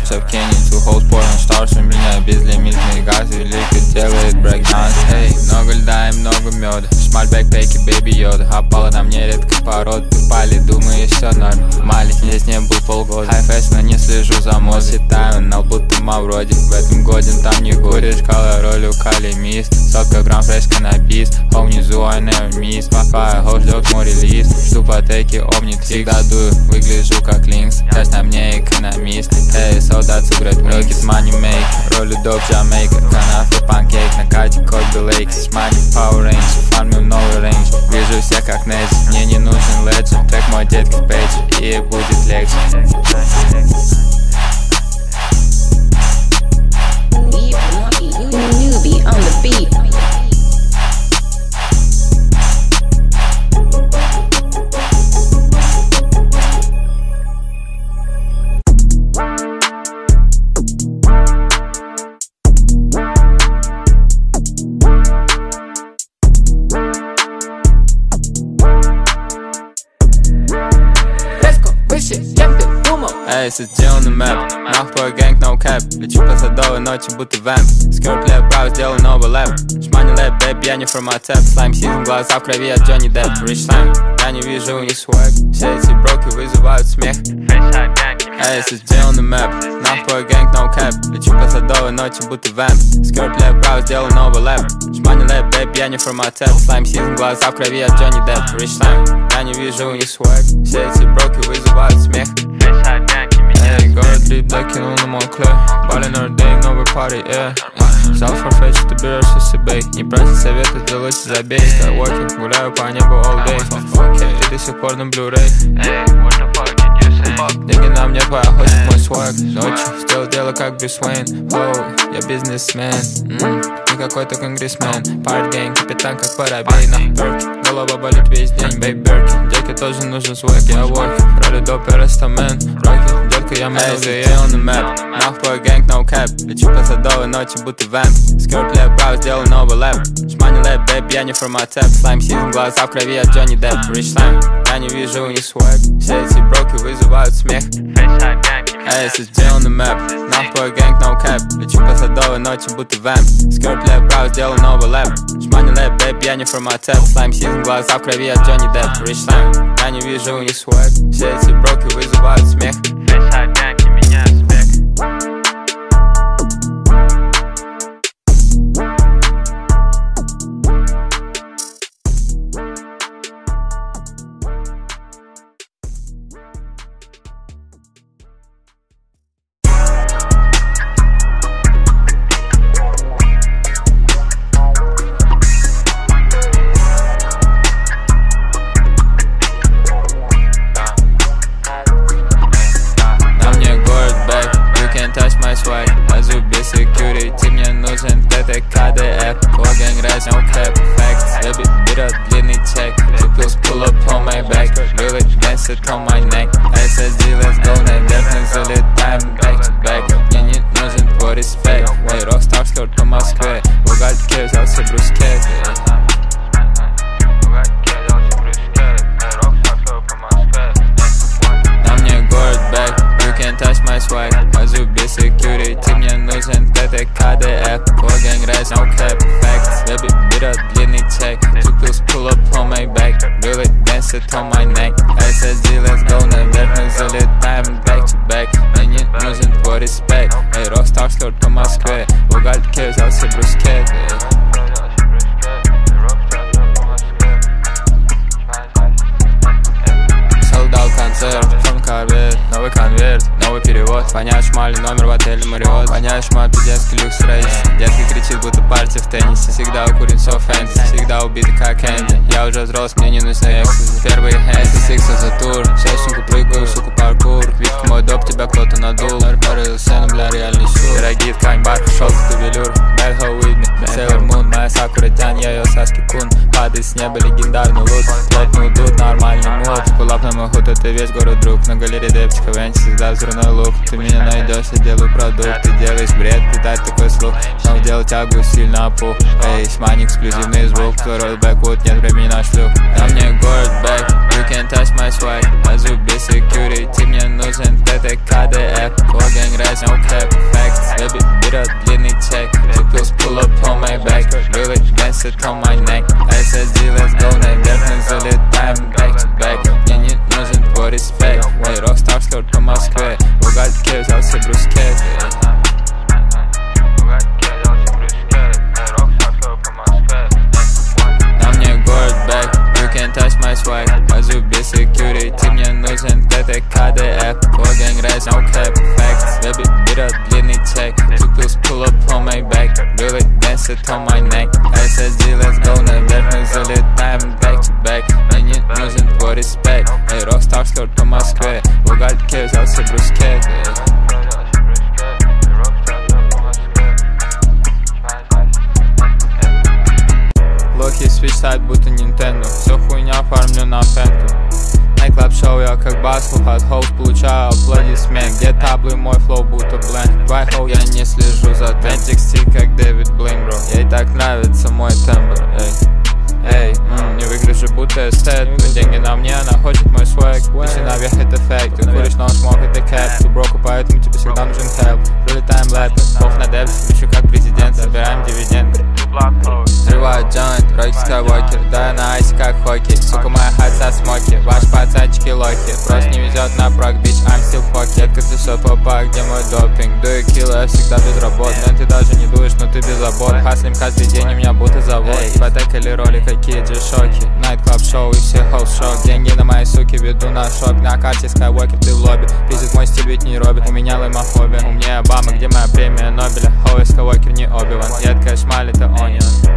в Кении, two hoes porn stars. У меня безлимитный газ, великий делает брейкданс. Эй, много льда и много меда, шмаль бэкпеки, бэйби йода. Опала на мне редко пород, пали, думаю, все норм. Мали, здесь не был полгода, хай фэшн, но не слежу за модой. Считаю, на будто вроде в этом годе там не куришь. Кала роль кали мисс, 100 грамм фреш каннабис. Хом внизу, I never miss, папая, хоу ждёт мой релиз. Жду потеки, омнит, всегда дую, выгляжу как линкс. Часть на мне экономист, эй, солдат сыграть рокет, money make. Ролю доп, Jamaica, канафы, панкейк. На кате код Белейк, шмани, Power Range. Фармим новый рейндж, вижу всех как Неджи. Мне не нужен леджер, трек мой детки в пейдже, и будет легче. Newbie on the beat. Резко, выше, чем ты думал. Эй, SSG on the map, нахуй гэнг, no cap. Лечу по садовой ночи, будто вэмп. Скёрт лев, право, сделал новый лэп. Шмани лэп, бэйб, я не форматеп. Слайм сизон, глаза в крови от Джонни Депп. Rich слайм, я не вижу у них свэг. Все эти броки вызывают смех. Эй, SSG on the map, нахуй гэнг, no cap. Лечу по садовой ночи, будто вэмп. Скёрт лев, право, сделал новый лэп. Шмани лэп, бэйб, я не форматеп. Слайм сизон, глаза в крови от Джонни Депп. Rich слайм, я не вижу у них свэг. Все эти броки вызывают смех. Эй, город лип, докинул на мой клей. Балин ордейн, новый парty, Зал фарфетч, ты берешься себе. Не просит совета, ты лучше забей. Skywalking, гуляю по небу all day. Ты до сих пор на Blu-ray. Деньги на мне, твоя хочет мой сваг. Ночью сделал дело как Брюс Уэйн. Воу, я бизнесмен, не какой-то конгрессмен. Парт-гейн, капитан как Парабей. На перки, голова болит весь день. Бейберки, детке тоже нужен свэг. Я ворки, роли до перестамен. Роки, детка, я мэн. SSG on the map, нахуй гэнг, no cap. Лечу по садовой ночи, будто вэмп. Скёрт лев, право, сделал новый лэп. Шмани лэп, бэйб, я не форматеп. Слайм сизон, глаза в крови от Джонни Депп. Rich слайм, я не вижу у них свэг. Все эти броки вызывают смех. Эй, SSG on the map, нахуй гэнг, no cap. Лечу по садовой ночи, будто вэмп. Скёрт лев, право, сделал новый лэп. Шмани лэп, бэйб, я не форматеп. Слайм сизон, глаза в крови от Джонни Депп. Rich слайм, я не вижу у них свэг. Все эти броки вызывают смех. На зубе security, мне нужен ТТКДФ. Логин рэс, no cap, facts. Baby, берет длинный чек. Купил pull up on my back. Really dance it on my neck. SSG, let's go, наверх мы залетаем back to back. Мне не нужен твой респект. Эй, рокстар, скорт по Москве. В угольке взялся брускет. На мне город back, you can't touch my swag. На зубе security, мне нужен ТТКДФ. Логин рэс, no cap, facts. Baby, берет длинный чек. Two pills pull up on my back. Really dance it on my neck. SSG, let's go, наверх мы залетаем back to back. Мне не нужен твой респект. Эй, рокстар, скорт по Москве. В угольке взялся брускет. Солдал концерт, фон-корвет, новый конверт, новый перевод. Воняешь шмали, номер в отеле Мариот. Воняешь мой пиздецкий люкс рейс. Детка кричит, будто партия в теннисе. Всегда укурен все фэнси, всегда убитый как Энди. Я уже взрос, мне не нужны экстази. Первые хэнси, сикса за тур. Шестеньку прыгаю, суку паркур. Витка мой доп, тебя кто-то надул. Парил сцену, бля, реальный щур. Дорогие ткань, барх, шелк, велюр. Bad hoe with me, Sailor Moon. Моя Сакура Тянь, я ее Саски Кун. падает с неба легендарный лут. Плотный дут, нормальный мод. Кулап на мой худ, это весь город друг. На галерее депчика, венч, всегда взрывной лук. Ты меня найдешь, я делаю продукт. Ты делаешь бред, питать такой слух. Но делать тягу сильно опух. Эй, шмань, эксклюзивный звук. Второй бэквуд, нет времени на шлюх. На мне город бэк, you can't touch my swag. На зубе security, мне нужен ТТКДФ. Твой гэнг раз, no cap, facts. Baby, берет длинный чек. Two pills pull up on my back. Really dance it on my neck. SSG, let's go, наверх мы залетаем back to back. Мне не нужен твой респект. Эй, рокстар слёт по Москве. В угольке взялся брускет. На мне город back, you can't touch my swag. На зубе security, мне нужен ТТКДФ. Твой гэнг раз, no cap, facts. Baby, берет длинный чек. Two pills pull up on my back. Really dance it on my neck. SSG, let's go, наверх мы залетаем back to back. Мне не нужен твой респект. Эй, рокстар слёт по Москве. В угольке взялся брускет. Лохи свечают, будто Nintendo. Все хуйня, фармлю на фенту. Найклаб шоу, я как баслух от хоуз, получаю аплодисмент. Где таблы, мой флоу, будто бленд. Вайхоу, я не слежу за темпом. Стиль, как Дэвид Блин, бро. Ей так нравится мой тембр, эй. Не выгляжу, будто эстет. Деньги на мне, она хочет мой свэг. Если наверх, это фейк. Ты куришь, но смог, это кэп. Ты броку, поэтому тебе всегда нужен хелп. Пролетаем лэпы, пох на депс. Кричу, как президент, собираем дивиденды. Взрываю джойнт, Рокки Скайуокер. Да, я на айсе, как хоккей. Сука, моя хат со смоки. Ваш пацанчики лохи. Просто не везет на прок, бич, I'm still fucky. Детка, ты что, попа, где мой допинг? Do you kill, я всегда безработный. Ты даже не дуешь, но ты без забот. Хаслим каждый день, у меня будто завод. Ипотека или роли, какие G-шоки. Найт-клаб шоу и все хоус-шоу. Деньги на моей суке веду на шоп. На карте Скайуокер, ты в лобби. Пиздит мой стиль, ведь не робит. У меня лаймофобия. Умнее Обама, где моя премия Нобеля? Хоуи Скайуокер, не Оби-Ван. Едкая шмаль, это onion.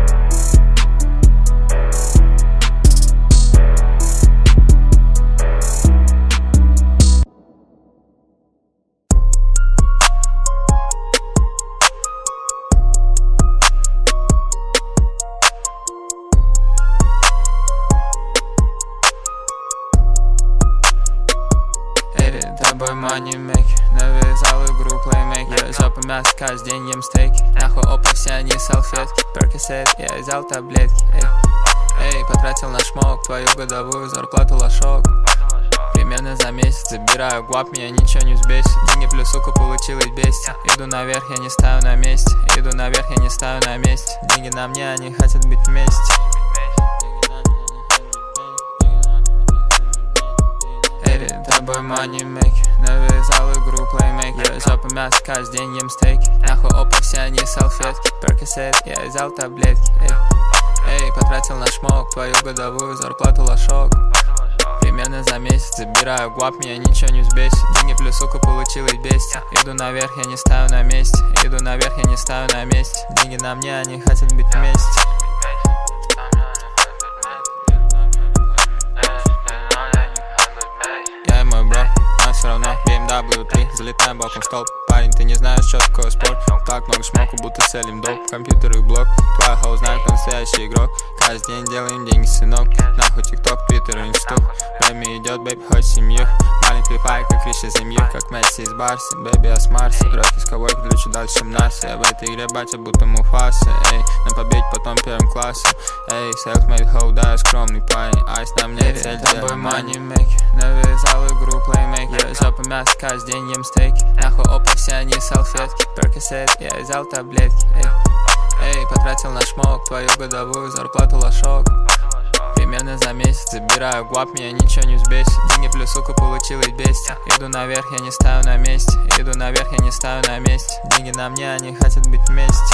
Тобой money make, навязал игру плеймейк. Я жопа мясо, каждый день ем стейки. Нахуй опа, все они салфетки. Перкисет, я взял таблетки. Эй, потратил на шмок твою годовую зарплату лошок. Примерно за месяц забираю гуап, меня ничего не взбесит. Деньги плюс сука получилось бесить. Иду наверх, я не стою на месте. Иду наверх, я не стою на месте. Деньги на мне, они хотят быть вместе. Тобой money make, навязал игру плеймейк. Я жопа мясо, каждый день ем стейки. Нахуй опа, все они салфетки. Перкисет, я взял таблетки. Эй, потратил на шмок твою годовую зарплату лошок. Примерно за месяц забираю гуап, меня ничего не взбесит. Деньги плюс сука получилось бесить. Иду наверх, я не стою на месте. Иду наверх, я не стою на месте. Деньги на мне, они хотят быть вместе. Все равно BMW 3, залетаем боком в столб. Парень, ты не знаешь, что такое спорт. Так много шмоку, будто целим доп. Компьютер и блок, твоя хоу знает, кто настоящий игрок. Каждый день делаем деньги, сынок. Нахуй тикток, твиттер, инсту. Время идет, бэйб, хоть семью. Маленький файк, как Криши земью. Как Месси из Барси, бэйби, я с Марса. Рокки Скайуокер, лечу дальше нас. Я в этой игре батя, будто Муфаса. Эй, на победе потом первым классом. Эй, self-made hoe, да, я скромный парень. Айс на мне цель, тобой money make. Навязал игру плеймейк. Я жопа мясо, каждый день ем стейки. Нахуй опа, все они салфетки. Перкисет, я взял таблетки. Эй, потратил на шмок твою годовую зарплату лошок. Примерно за месяц забираю гуап, меня ничего не взбесит. Деньги плюс сука получилось бесить. Иду наверх, я не стою на месте. Иду наверх, я не стою на месте. Деньги на мне, они хотят быть вместе.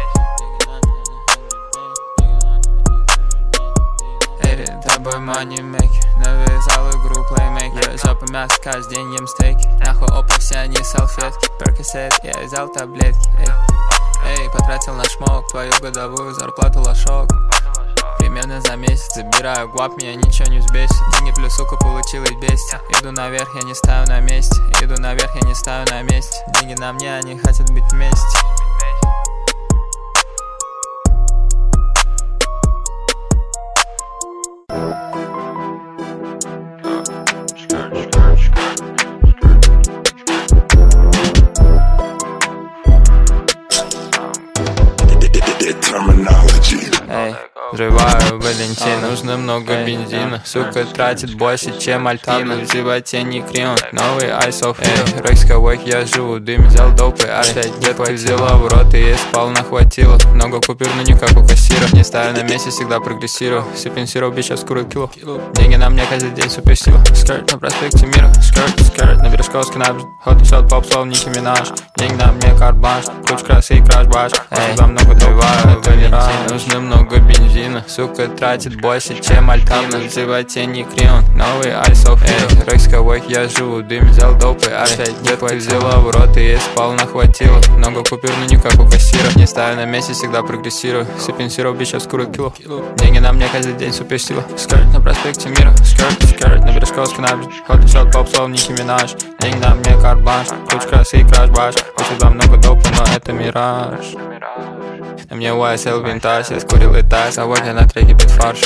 Тобой money make, навязал игру плеймейк. Я жопа мясо, каждый день ем стейки. Нахуй опа, все они салфетки. Перкисет, я взял таблетки. Эй, потратил на шмок твою годовую зарплату лошок. Примерно за месяц забираю гуап, меня ничего не взбесит. Деньги плюс сука получилось бесить. Иду наверх, я не стою на месте. Иду наверх, я не стою на месте. Деньги на мне, они хотят быть вместе. взрываю Валентин. Нужно много бензина, сука тратит больше, чем Альпина. В животе не крион, новый айсов. Ройсковой я живу, дым взял допы. Опять детка взяла в рот и ей сполна хватило. Много купюр, но не как у кассира. Не ставя на месте, всегда прогрессирую. Сипенсирую, бич, я скурил кило. Деньги на мне каждый день суперсила. Скорт на проспекте Мира, скорт на Бережковской набережной. Ход и шот, поп, слов, Ники Минаж. Деньги на мне карт-банш, куча красы и краш-баш. Сюда много добавляю, Валентин. Нужно много бензина, сука тратит больше, чем Альпина. В животе не крион, новый айсов. Ройсковой я живу, дым взял допы. Опять детка взяла в рот и ей сполна хватило. Много купюр, но не как у кассира. Не ставя на месте, всегда прогрессирую. Сипенсирую, бич, я скурил кило. Деньги на мне каждый день суперсила. Скорт на проспекте Мира, скорт на Бережковской набережной. Ход и шот, поп, слов, Ники Минаж. Деньги на мне карт-банш, куча красы и краш-баш. Сюда много допа, но это мираж. На мне YSL винтаж, я скурил и так. Сегодня на треке битфарш.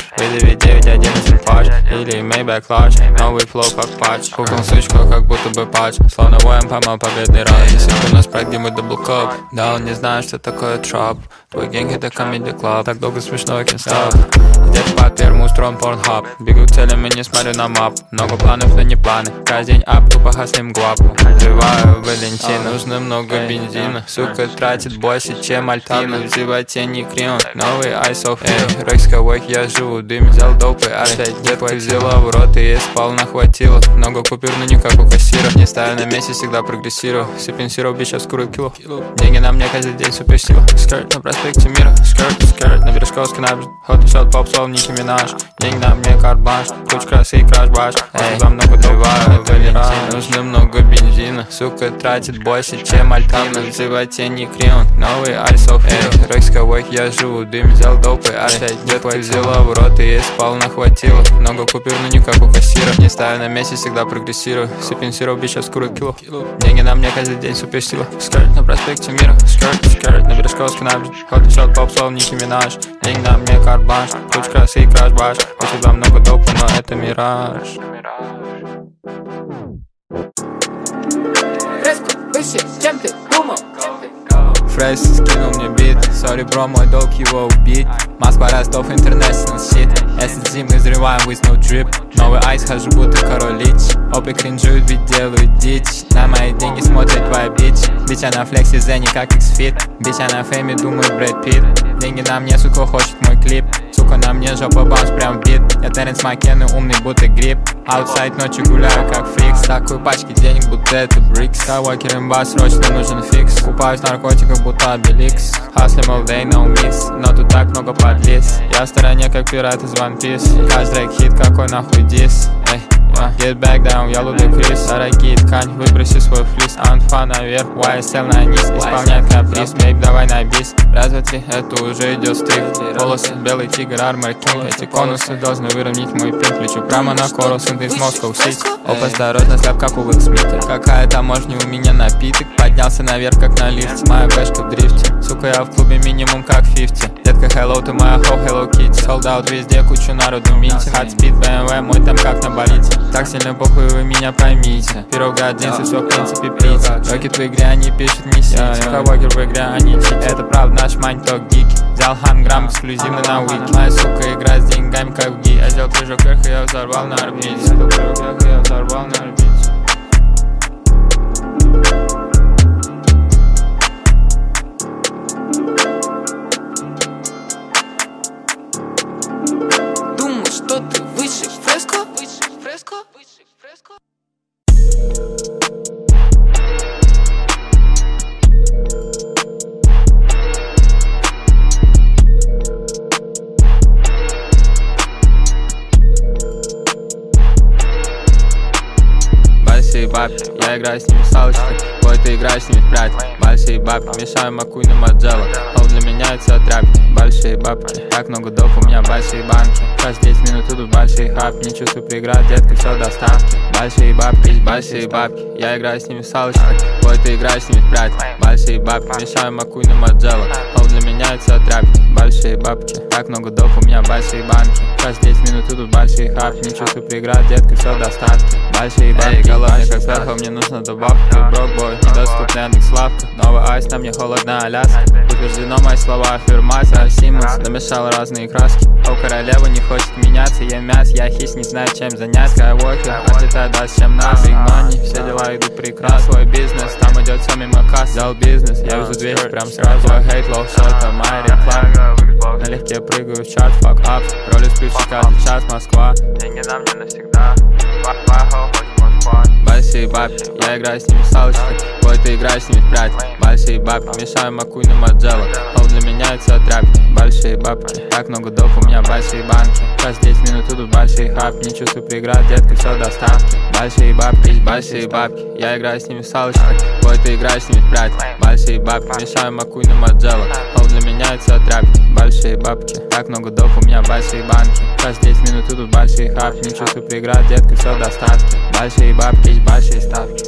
V991 патч или Maybach Large. Новый флоу как патч. Хукнул сучку, как будто бы патч. Словно воем поймал победный раунд. Если у нас проект, где мы даблкоп. Да, он не знает, что такое троп. Твой гэнг это comedy club. Так долго смешно, I can't stop. Где-то под первым устроен порнхаб. Бегу к целям и не смотрю на мап. Много планов, но не планы. Каждый день ап, тупо хаслим гуапу. Взрываю Валентин. Нужно много бензина. Сука тратит больше, чем Альпина. В животе не крион, новый айсов. Ройсковой я живу, дым взял допы. Опять детка взяла в рот и ей сполна хватило. Много купюр, но не как у кассира. Не ставя на месте, всегда прогрессирую. Сипенсирую, бич, я скурил кило. Деньги на мне каждый день суперсила. Скорт на проспекте Мира, скорт на Бережковской набережной. Ход и шот, поп, слов, Ники Минаж. Деньги на мне карт-банш, куча красы и краш-баш. Сюда много добавляю, Валентин. Нужно много бензина, сука тратит больше, чем Альпина. В животе не крион, новый айсов. Ройсковой я живу, дым взял допы. Опять детка взяла в рот и ей сполна хватило. Много купюр, но не как у кассира. Не ставя на месте, всегда прогрессирую. Сипенсирую, бич, я скурил кило. Деньги на мне каждый день суперсила. Скорт на проспекте Мира, скорт на Бережковской набережной. Ход и шот, поп, слов, Ники Минаж. Деньги на мне карт-банш, куча красы и краш-баш. Сюда много допа, но это мираж. Фреско выше, чем ты думал. Фрейс скинул мне бит. Сори, бро, мой долг его убить. Москва, Ростов, international shit. Если зимы взрываем with no drip. Новый айс, хожу будто король лич. Опы кринжуют, ведь делают дичь. На мои деньги смотрит твоя бич. Бич, она флекси, Зенни, как X-Fit. Бич, она фейме, думает Брэд Питт. Деньги на мне, сука, хочет мой клип. Сука, на мне жопа баунс, прям в бит. Я Теренс Маккены, умный, будто грипп. Аутсайд ночью гуляю, как фрикс. Такой пачки денег, будто это брикс. Скайуокер имба, срочно нужен фикс. Купаюсь в наркотиках, будто Обеликс. Хаслим all day, no miss. Но тут так много подлиз. Я в стороне, как пират из One Piece. Каждый хит, какой нахуй дис. Get back down, я Ludacris. Дорогие ткань, выброси свой флис. Анфа наверх, YSL на низ. Исполняет каприз, мейк, давай на бис. Раз, два, три, это уже идет стык. Волосы, белый тигр, армор кинг. Эти конусы должны выровнять мой пинг. Лечу прямо на корус, из Москвы сить. Опа, осторожно, сляп, как у Уилл Смита. Какая таможня у меня напиток. Поднялся наверх, как на лифте. Моя бэшка в дрифте. Сука, я в клубе минимум как 50. Детка, hello, ты моя хоу, hello kitty. Sold out везде, кучу народу минти. Hot speed, BMW, мой там как на болите. Так сильно похуй, вы меня поймите. Пирога одинцы, все в принципе пить. Рокет в игре, они пишут не сить. Кавокер в игре, они чит. Это правда, наш мань-ток гики. Взял ханграмм эксклюзивно на уики. Моя сука играет с деньгами, как в ги. Я сделал прыжок вверх, и я взорвал на орбите. Сделал прыжок вверх, и я взорвал на орбите. Думаю, что ты выше Фреско? Большие бабки, я играю с ними в салочки. Бой, ты играешь с ними в прятки. Большие бабки, мешаю Макуй на Маджелло. Хол для меня это все тряпки. Большие бабки, так много доп, у меня большие банки. Каждые 10 минут идут большие хапки. Не чувствую преград, детка, все доставки. Большие бабки, я играю с ними в салочки. Бой, ты играешь с ними в прятки. Большие бабки, мешаю Макуй на Маджелло. Хол для меня это все тряпки. Большие бабки, так много доп, у меня большие банки. Каждые 10 минут идут большие хапки. Не чувствую преград, детка, все доставки. Большие бабки, голодный как сверху, мне нужна добавка. Ты брокбой, недоступный Яндекс Лавка. Новый айс, на мне холодная Аляска. Подтверждено мои слова, аффирмация. Симмонс намешал разные краски. А у королевы не хочет меняться. Ем мясо, я хищ, не знаю чем занять. Скайуокер, отлетает дальше, чем нас. Big money, все дела идут прекрасно. Свой бизнес, там идет все мимо касс. Взял бизнес, я везу 200 прям сразу. Hate low, все это моя реклама. Налегке прыгаю в чарт, fuck up. Роли включу каждый час, Москва. Деньги нам не навсегда. Большие бабки, я играю с ними в салочки. Бой, ты играешь с ними в прятки. Большие бабки, мешаю Макуй на Маджелло. Хол для меня это все тряпки. Большие бабки, так много доп, у меня большие банки. Каждые 10 минут идут большие хапки. Не чувствую преград, детка, все доставки. Большие бабки, я играю с ними в салочки. Бой, ты играешь с ними в прятки. Большие бабки, мешаю Макуй на Маджелло. Хол для меня это все тряпки. Большие бабки, так много доп, у меня большие банки. Каждые 10 минут идут большие хапки. Не чувствую преград, детка, все доставки. Большие бабки, большие ставки.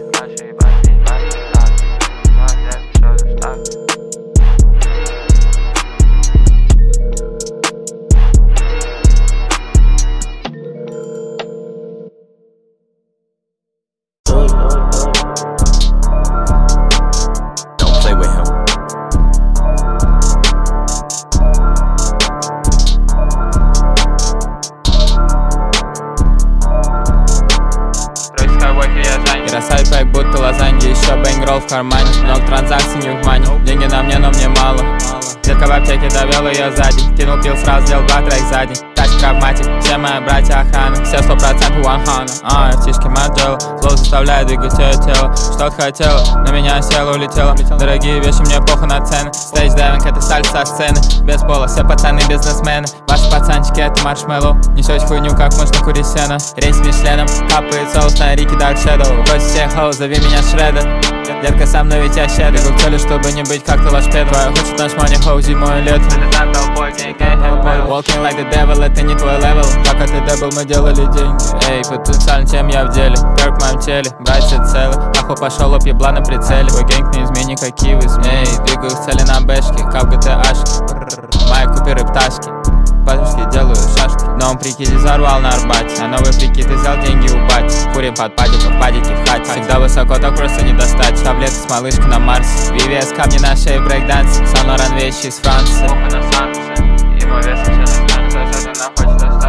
Бросай пэк, будто лазанья, еще бэнгролл в кармане. Много транзакций, не в мане. Деньги на мне, но мне мало. Детка в аптеке довел ее сзади. Кинул пил, сразу сделал 2 трек сзади. Тачка травматик, все мои братья охраны. Все 100% Ванхана. ФТшки Маджелло, зло заставляет двигать ее тело. Что-то хотела, на меня села, улетела. Дорогие вещи, мне похуй на цены. Стейдж дайвинг, это сальса со сцены. Без пола, все пацаны бизнесмены. Ваши пацанчики, это маршмеллоу. Несете хуйню, как мышь на куре сена. Рейс с Мишленом, капает соус на Рики Дарк Шэдоу. Брось всех хоу, зови меня Шреддер. Детка, со мной ведь я щедрый. Бегу к цели, чтобы не быть как ты лошпед. Твоя хочет наш мани хоу зимой и летом. Walking like the devil, это не твой левел. Пока ты дебил, мы делали деньги. Эй, потенциально тем я в деле. Перк в моем теле, братья целы. Нахуй пошел, лоб ебла на прицеле. Твой гэнг не измени, какие вы СМИ. Эй, двигаю к цели на бэшке, как в GTA-шке. Мои куперы пташки, пачки делаю шашки. Новым прикиде взорвал на Арбате. А новый прикид взял деньги у бати. Курим под падиком, падики в хате. Всегда высоко, так просто не достать. Таблетки с малышкой на Марсе. VVS камни на шее в брейкдансе. Сан-Лоран вещи из Франции. И мой вес сейчас не знаю, кто же это хочет.